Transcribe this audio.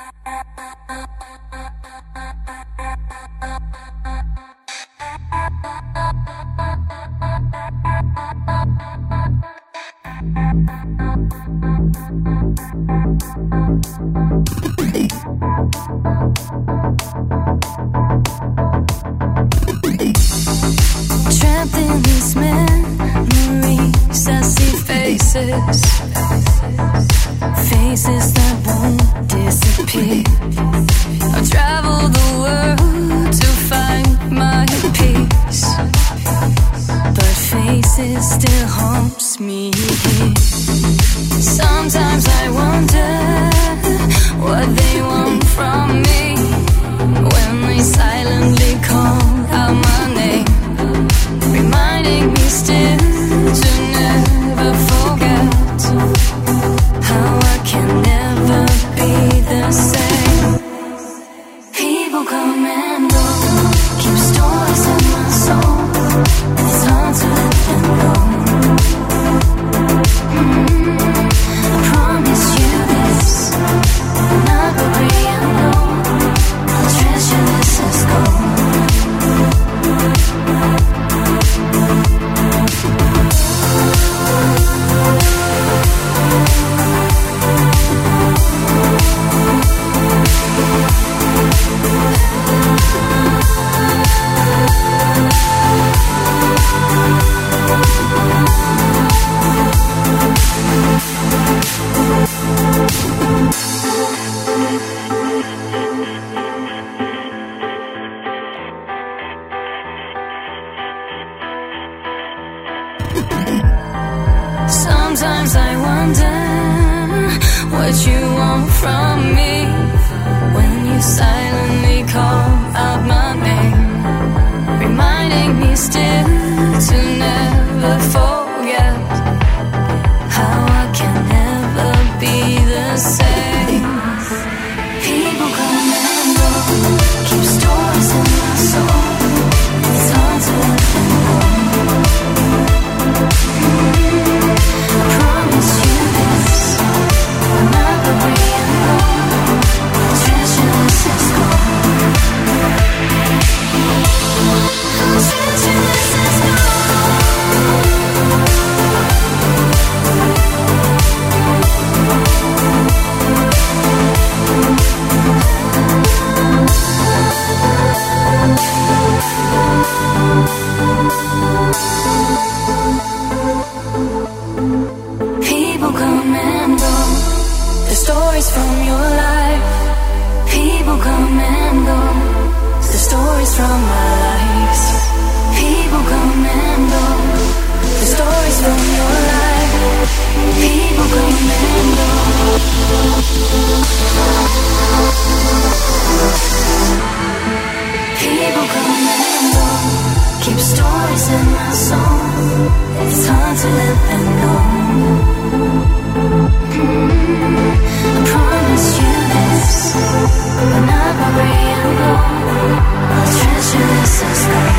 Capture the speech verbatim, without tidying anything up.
Trapped in these memories, I see faces, faces that won't disappear. I've traveled the world to find my peace, but faces still haunts me here. Sometimes I wonder what they want from me when they silently call out my name, reminding me still to never forget how I can never be the same. People come and go, keep stories in my soul. It's hard to let them go. Mm-hmm. I promise you this, I'm not worry alone. I'll treasure this as gold. Sometimes I wonder what you want from me when you silently call out my name, reminding me still to never forget how I can never be the same. People come and go, keep stories in my soul. It's hard to let them go. I promise you this, I'm never being alone. Treasure this as gold. Treasure this as gold. People come and go, the stories from your life. People come and go, the stories from my life. People come and go, the stories from your life. People come and go. People come and go, keep stories in my soul. It's hard to let them go. Mm-hmm. I promise you this, but not worry alone. I'll treasure this as gold.